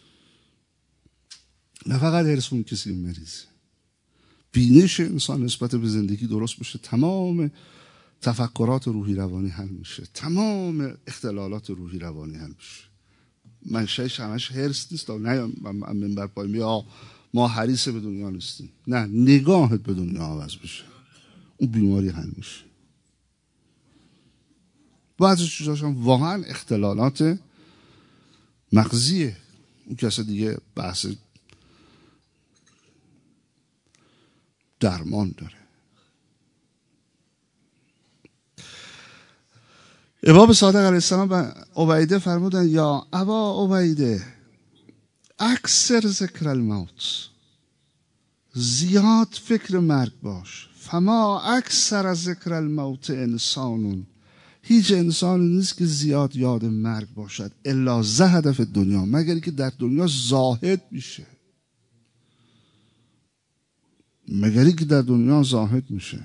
نه فقط حرص اون کسی مریض، بینش انسان نسبت به زندگی درست بشه، تمام تفکرات روحی روانی حل میشه، تمام اختلالات روحی روانی حل میشه. منشأش همش حرص نیست. نه من بر پای می ما حریص به دنیا نیستیم، نه، نگاهت به دنیا عوض بشه، اون بیماری حل میشه. بعضی چیزاش هم واقعا اختلالات مغزیه، اون کسی دیگه بحث درمان داره. امام صادق علیه السلام به عبیده فرمودن یا ابا عبیده اکثر ذکر الموت، زیاد فکر مرگ باش. فما اکثر ذکر الموت انسانون، هیچ انسانی نیست که زیاد یاد مرگ باشد الا زهد فی دنیا، مگر که در دنیا زاهد میشه، مگری که در دنیا زاهد میشه.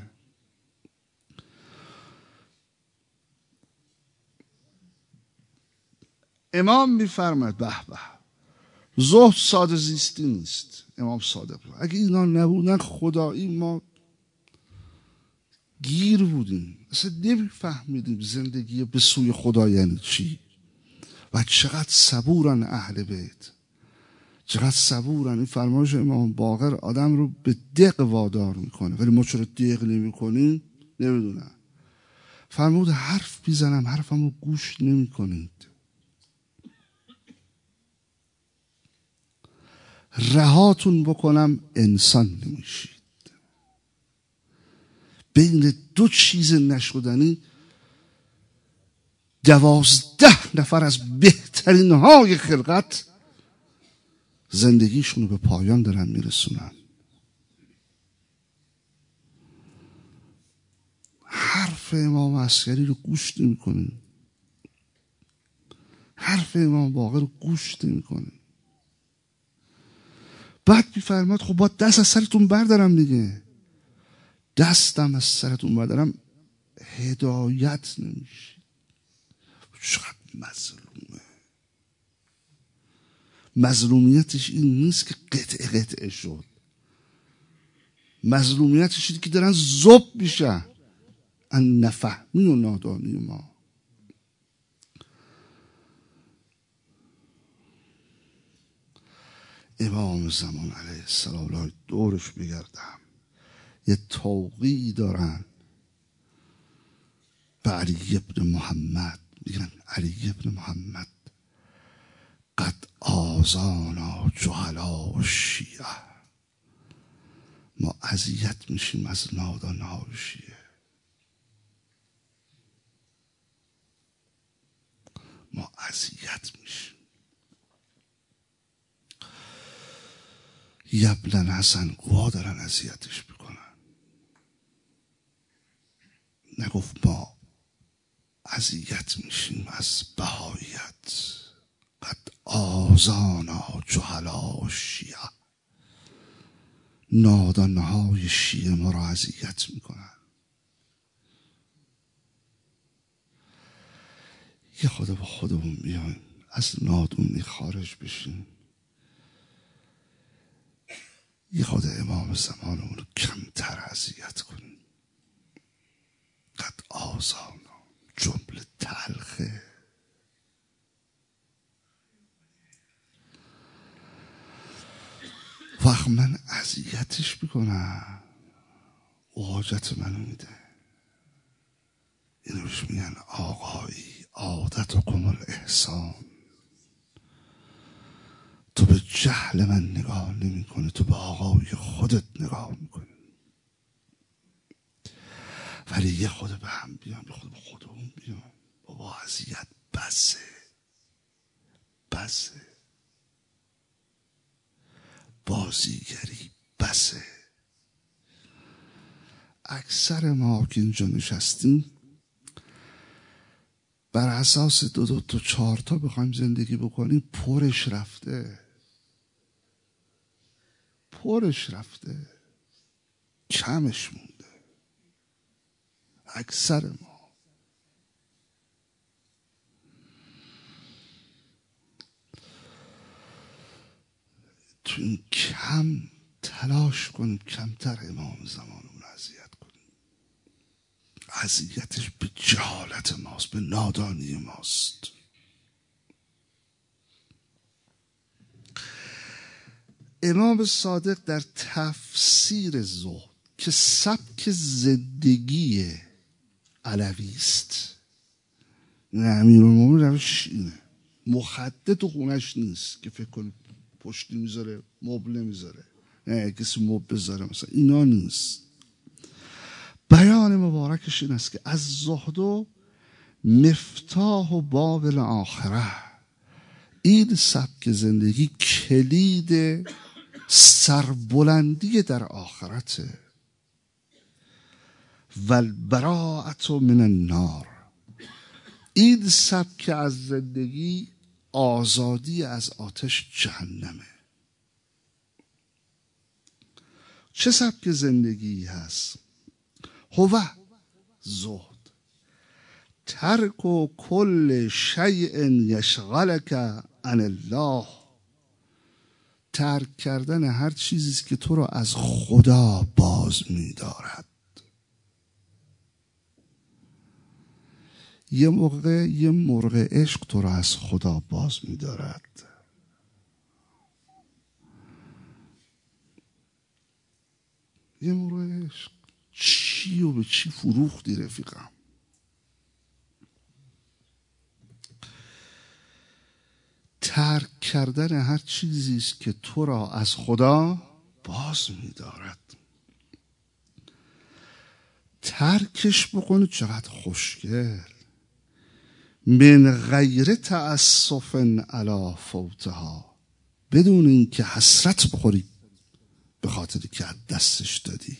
امام میفرماید به به زهد ساده زیستی نیست. امام صادق اگه اینا نبودن خدایی ما گیر بودیم، اصلا نمیفهمیدیم زندگی به سوی خدا یعنی چی و چقدر صبورن اهل بیت، چقدر صبورن. این فرمایش امام باقر آدم رو به دق وادار میکنه، ولی ما چرا دق نمیکنیم نمیدونم. فرمود حرف میزنم حرفمو گوش نمیکنید، رهاتون بکنم انسان نمیشید. بین دو چیز نشدنی دوازده نفر از بهترین های خلقت زندگیشونو به پایان دارن میرسونن. حرف امام عسکری رو گوش نمی کنی، حرف امام باقر رو گوش نمی کنی. بعد میفرماد خب باید دست از سرتون بردارم دیگه. دستم از سرتون بردارم هدایت نمیشی. چقدر مظلومه. مظلومیتش این نیست که قطعه قطعه شد، مظلومیتش اینه که دارن زب میشن ان نفهمی و نادانی ما. امام زمان علیه السلام دورش بگردم یه توقیعی دارن به علی ابن محمد، میگن علی ابن محمد قد آذانا جهلا شیعه، ما اذیت میشیم از نادانهای شیعه، ما اذیت میشیم. یبلن حسن قوا دارن اذیتش بکنن. نگفت ما اذیت میشیم از بهایت. قد آذانا جهلا شیعه، نادانهای شیعه ما را اذیت میکنن. یه خود به خودمون بیایم از نادونی خارج بشیم، یه خود امام زمانمون رو کمتر اذیت کنیم. قد آذانا جمله تلخه. وقت من اذیتش بکنم او حاجت منو میده. اینو بهش میگن آقایی، آدم سعادتکم الاحسان. تو به جهل من نگاه نمی کنی، تو به آقای خودت نگاه میکنی. ولی یه خود به هم بیام، یه خود به خودمون بیام. بابا اذیت بسه بسه، بازیگری بسه. اکثر ما که اینجا نشستیم بر اساس دو دو تا چهار تا بخوایم زندگی بکنیم، پرش رفته پرش رفته کمش مونده. اکثر ما تو این کم تلاش کنیم کمتر امام زمانمون اذیت کنیم. اذیتش به جهالت ماست، به نادانی ماست. امام صادق در تفسیر زهد که سبک زندگی علوی است، امیرالمومنین روش اینه، مخدر تو خونش نیست که فکر کنی پشتی میذاره مبل نمیذاره، نه کسی مبل بذاره مثلا، اینا نیست. بیان مبارکش این است که از زهد مفتاح و باب الاخره، این سبک زندگی کلید سربلندی در آخرته. والبراءة من النار، این سبک از زندگی آزادی از آتش جهنمه. چه سبک زندگی هست؟ هو زهد ترک و کل شیء یشغلک عن الله، ترک کردن هر چیزی که تو را از خدا باز می‌دارد. یه موقع یه مرغ عشق تو را از خدا باز می‌دارد. یه مرغ عشق چی و به چی فروختی رفیقم. ترک کردن هر چیزی است که تو را از خدا باز می‌دارد. ترکش بکنی چقدر خوشگل، من غیر تأسف علی فوتها، بدون اینکه حسرت بخوری به خاطری که از دستش دادی.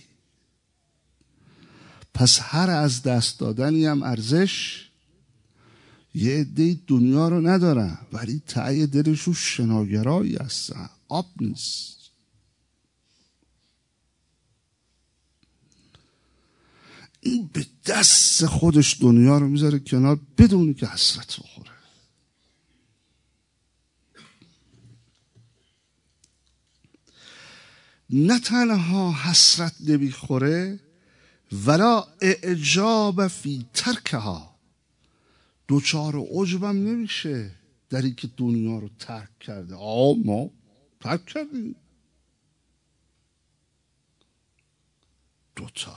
پس هر از دست دادنی هم ارزش. یه عده دنیا رو ندارن ولی ته دلشون شناگرایی هستن، آب نیست. این به دست خودش دنیا رو میذاره کنار بدون که حسرت بخوره. نه تنها حسرت نمیخوره ولا اعجاب فی ترکها، دوچار عجبم نمیشه در این که دنیا رو ترک کرده. آه ما ترک کردیم دوتا.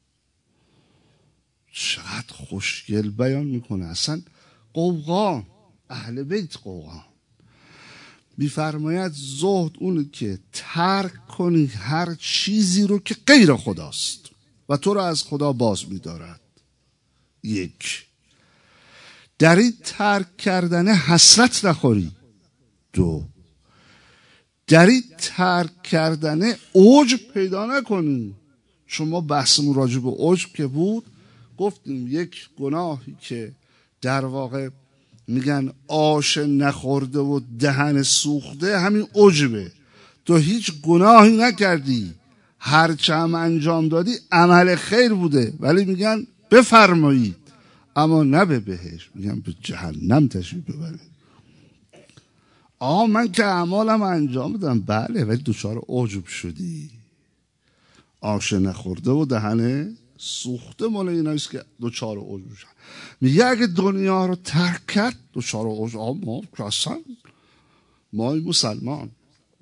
چقدر خوشگل بیان میکنه. اصلا قوقا اهل بیت قوقا میفرماید زهد اونه که ترک کنی هر چیزی رو که غیر خداست و تو رو از خدا باز میدارد. یک، در این ترک کردن حسرت نخوری. دو، در این ترک کردن عجب پیدا نکنی. شما بحثمون راجع به عجب که بود گفتیم یک گناهی که در واقع میگن آش نخورده و دهن سوخته همین عجبه. تو هیچ گناهی نکردی، هرچه هم انجام دادی عمل خیر بوده، ولی میگن بفرمایید اما نه به بهشت، میگن به جهنم تشریف ببرید. آه من که اعمالم انجام دادم، بله، ولی دچار عجب شدی. آش نخورده و دهن سوخته مال اینایست که دچار عجب شد. میگه اگه دنیا رو ترک کرد دچار عجب. آه ما اصلا مای مسلمان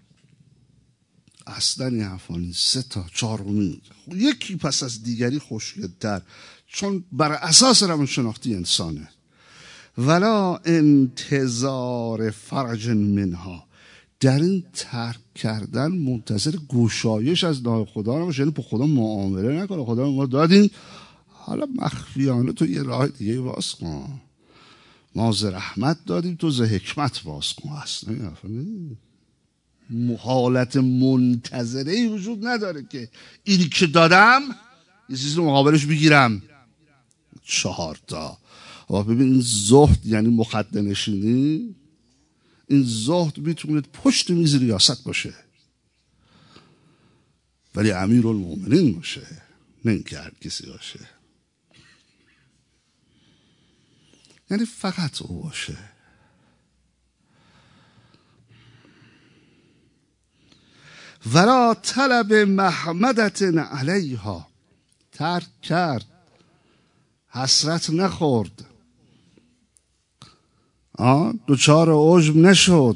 اصلا این حرفانی سه تا چهارمی یکی پس از دیگری خوشگل‌تر، چون بر اساس روانشناختی انسانه ولا انتظار فرج منها، در این ترک کردن منتظر گشایش از نای خدا نباشه، یعنی با خدا معامله نکنه. خدا ما دادین، حالا مخفیانه تو یه راه دیگه باز کن. ما ز رحمت دادیم، تو ز حکمت باز کن. اصلا حالت منتظره ای وجود نداره که اینی که دادم یه چیزی مقابلش بگیرم. چهار تا و ببین، این زهد یعنی مخده نشینی. این زهد میتونه پشت میز ریاست باشه ولی امیرالمومنین باشه، نه اینکه هر کسی باشه. یعنی فقط او باشه. ولا طلب محمدت علیها، ترک کرد، حسرت نخورد، دوچار عجب نشد،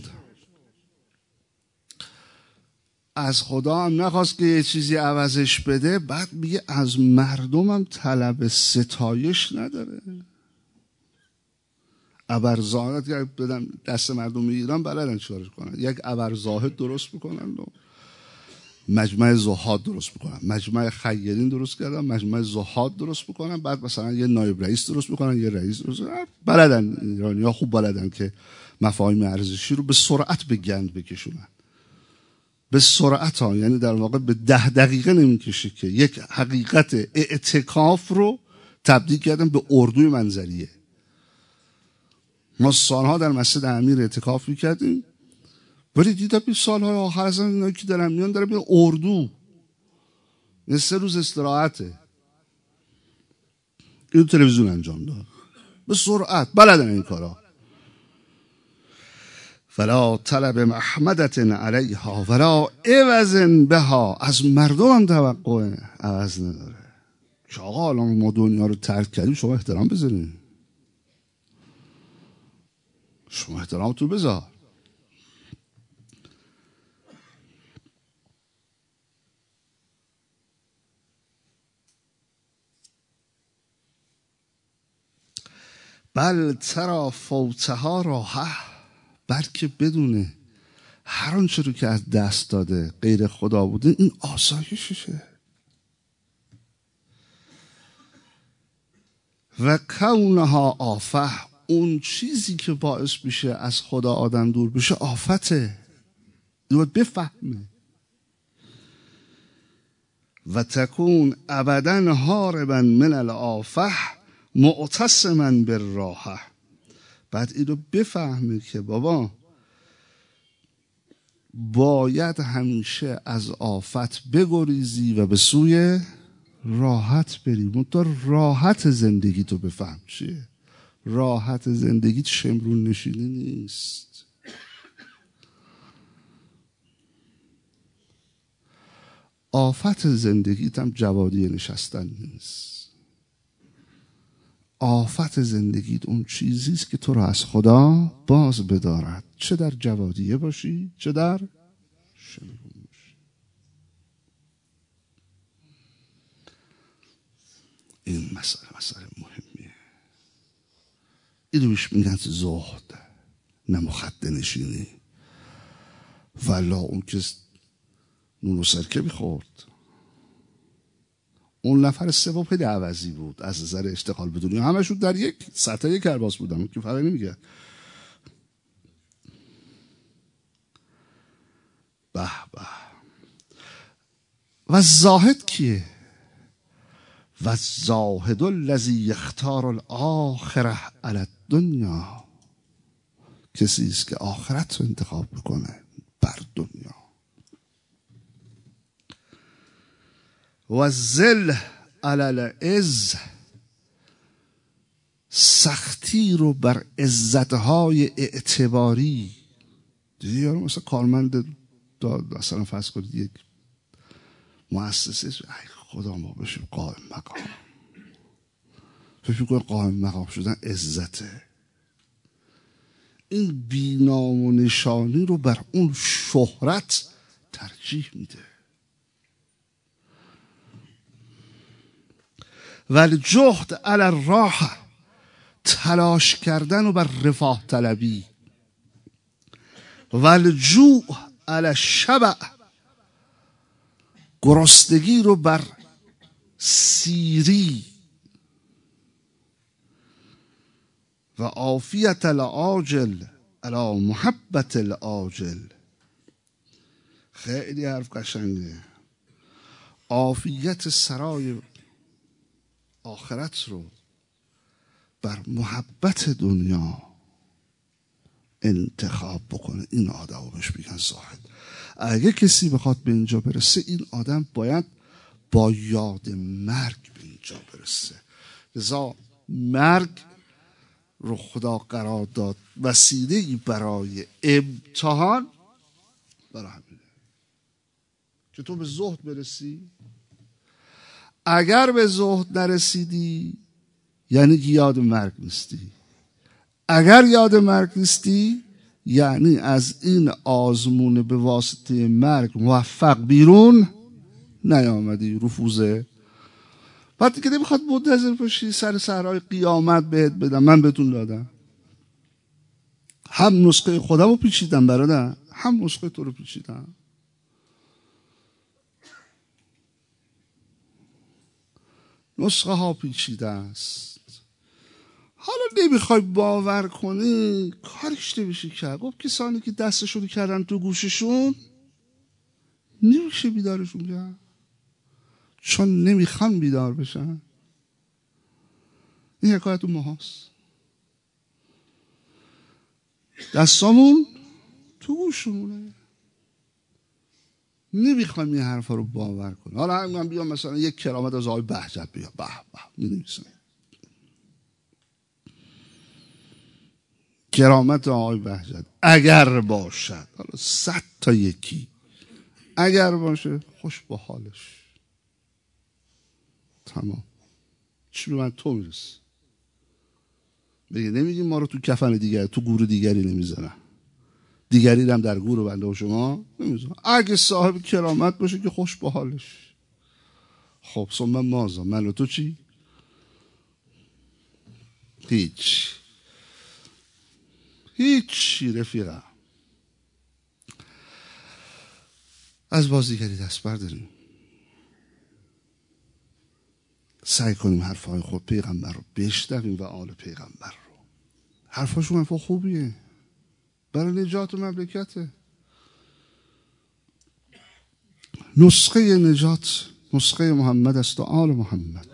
از خدا هم نخواست که یه چیزی عوضش بده. بعد میگه از مردمم طلب ستایش نداره. ابرزاهد که بدم دست مردم ایران بلدن چیکارش کنن. یک ابرزاهد درست میکنن و مجمع زهاد درست میکنن، مجمع خیرین درست کردن، مجمع زهاد درست میکنن، بعد مثلا یه نایب رئیس درست میکنن، یه رئیس درست میکنن. بلدن ایرانی ها، خوب بلدن که مفاهیم ارزشی رو به سرعت به گند بکشونن. به سرعت ها، یعنی در واقع به ده دقیقه نمیکشه که یک حقیقت اعتکاف رو تبدیل کردن به اردوی منظریه. ما سالها در مسجد امیر اعتکاف میکردیم ولی دیدم این سالهای آخر از اینا که دارن میان دارن میان اردو، این سه روز استراحته. این تلویزیون انجام داد به سرعت، بلدن این کارا. ولا طلب محمدت علیها ولا عوض بها، از مردم هم توقع عوض نداره. که آقا الان ما دنیا رو ترک کردیم، شما احترام بذارین، شما احترام تو بذار. بل ترا فوتها راحه، بلکه بدونه هر آنچه رو که از دست داده غیر خدا بوده این آسایششه. و کونها آفه، اون چیزی که باعث میشه از خدا آدم دور بشه آفته. اینو بفهمه. و تکون ابدا هاربا من الآفه معتصما بالراحه، بعد اینو بفهمه که بابا باید همیشه از آفت بگریزی و به سوی راحت بری. منتها راحت زندگی تو بفهم چیه. راحت زندگی شمرون نشینی نیست. آفت زندگیت هم جوادی نشستن نیست. آفت زندگیت اون چیزیست که تو را از خدا باز بدارد، چه در جوادیه باشی چه در شمرون باشی. این مسئله مسئله مهمیه. اینو بهش میگن زهد، نه مخده نشینی. والا اون که نون و سرکه میخورد، اون نفر سوم خیلی عوضی بود از نظر اشتغال به دنیا. همشون در یک سطح یک کرباس بودن که فرقی نمیگه. به به. و زاهد کیه؟ و زاهد الذی یختار الاخره علی الدنیا، کسی است که آخرت رو انتخاب بکنه بر دنیا. و ذل علی العز، سختی رو بر عزتهای اعتباری. دیدی یارو مثلا کارمند داد، مثلا فرض کنید یک مؤسسه، ای خدا ما بشیم قائم مقام، فکر می‌کنه قائم مقام شدن عزته. این بینام و نشانی رو بر اون شهرت ترجیح میده. ولی جهد علی الراحه، تلاش کردن و بر رفاه طلبی، والجوع علی الشبع، گرسنگی رو بر سیری، و عافیت العاجل علی محبت العاجل. خیلی حرف قشنگه. عافیت سرای آخرت رو بر محبت دنیا انتخاب بکنه. این آدم رو بهش میگن زاهد. اگه کسی بخواد به اینجا برسه، این آدم باید با یاد مرگ به اینجا برسه. لذا مرگ رو خدا قرار داد وسیله‌ای برای امتحان، برای همینه که تو به زهد برسی. اگر به زهد نرسیدی یعنی که یاد مرگ نیستی. اگر یاد مرگ نیستی یعنی از این آزمون به واسطه مرگ موفق بیرون نیامدی. رفوزه. بعد دیگه نمیخواد منتظر باشی سر صحرای قیامت بهت بدم. من بهتون دادم، هم نسخه خودم رو پیچیدم برادر، هم نسخه تو رو پیچیدم. نسخه ها پیچیده است. حالا نمیخوای باور کنی، کارش نمیشه کرد. گفت کسانی که دستشون کردن تو گوششون نمیشه بیدارشون کرد، چون نمیخوان بیدار بشن. این حکایت اون ماهاست. دستامون تو گوشمونه، نمیخوایم این حرفا رو باور کنیم. حالا همین من بیام مثلا یک کرامت از آقای بهجت بیا به به می‌نویسم کرامت آقای بهجت اگر باشد، حالا صد تا یکی اگر باشه، خوش با حالش، تمام. چی به من تو میرسه؟ بگه نمیگیم ما رو تو کفن دیگر، تو گور دیگری نمیزنن، دیگری هم در گور بنده و شما نمیزنن. اگه صاحب کرامت باشه که خوش با حالش. خب ثم مازا، من و تو چی؟ هیچ هیچی رفیقم. از بازیگری دست برداریم، سعی کنیم حرفهای خود پیغمبر رو بشنویم و آل پیغمبر رو. حرفاشون حرفا خوبیه، برای نجات مملکته. نسخه نجات نسخه محمد است و آل محمد.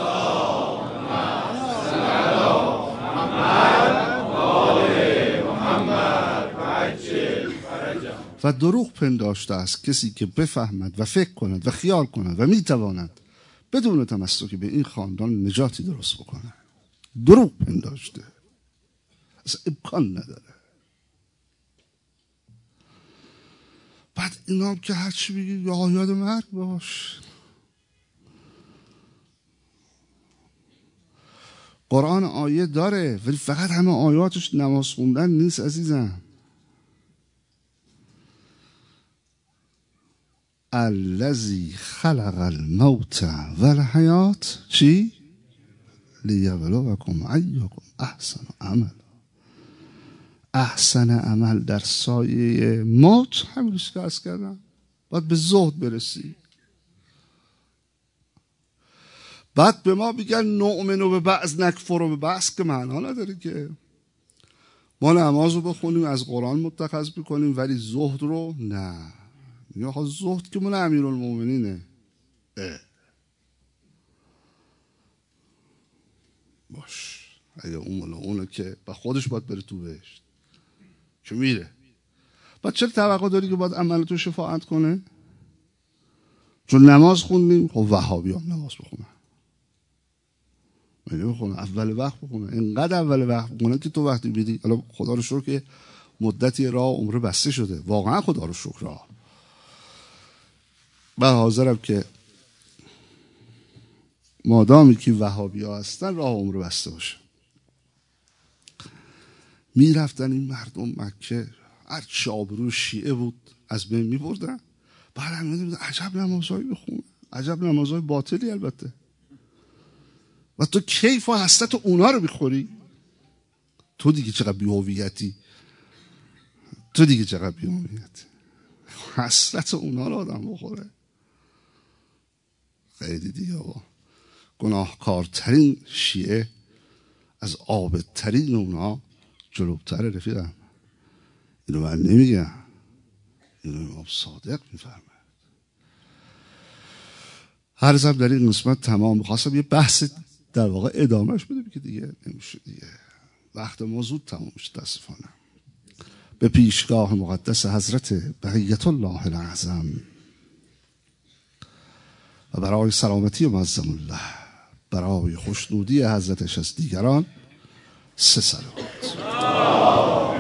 و دروغ پنداشته است کسی که بفهمد و فکر کند و خیال کند و میتواند بدون تمسک به این خاندان نجاتی درست بکنه. دروغ پنداشته، اصلا امکان نداره. بعد اینا که هرچی بگی یا یاد مرگ باش. قرآن آیه داره ولی فقط همه آیاتش نماز خوندن نیست عزیزم. الذی خلق الموت والحیات چی؟ لیبلوکم ایکم احسن عمل. احسن عمل در سایه موت همینش که عرض کردم. باید به زهد برسی. بعد به ما میگن نؤمن به بعض نکفر به بعض، که معنا نداره که ما نماز رو بخونیم از قرآن متخذ بکنیم ولی زهد رو نه. یا خواهد زهد که من امیرالمومنینه. اه. باش اگه اون ملا اونه که با خودش باید بره تو بهشت که میره. بعد چرا توقع داری که باید عملتو شفاعت کنه؟ چون نماز خوندیم. خب وهابی هم نماز بخونه، میگه بخونه اول وقت بخونه، اینقدر اول وقت بخونه که تو وقتی بیدی. حالا خدا رو شکر که مدتی راه عمره بسته شده، واقعا خدا رو شکر. راه من حاضرم که مادامی که وهابی ها هستن راه عمره بسته باشه. میرفتن این مردم مکه، هر چی آبرو شیعه بود از بین میبردن. بعد هم میدونم عجب نمازهایی بخونه، عجب نمازهای باطلی البته. و تو کیف و حسرت اونا رو میخوری. تو دیگه چقدر بی‌هویتی، تو دیگه چقدر بی‌هویتی. حسرت اونا رو آدم بخوره. خیلی دیگه با گناهکارترین شیعه از عابدترین اونا جلوبتر رفیقم. اینو من نمیگم، اینو امام صادق میفرمه. هر زم در این قسمت تمام. خواستم یه بحث در واقع ادامهش بدیم که دیگه نمیشه دیگه، وقت ما زود تمام میشه متاسفانه. به پیشگاه مقدس حضرت بقیت الله الاعظم و برای سلامتی معظم الله، برای خوشنودی حضرتش از دیگران، سه صلوات.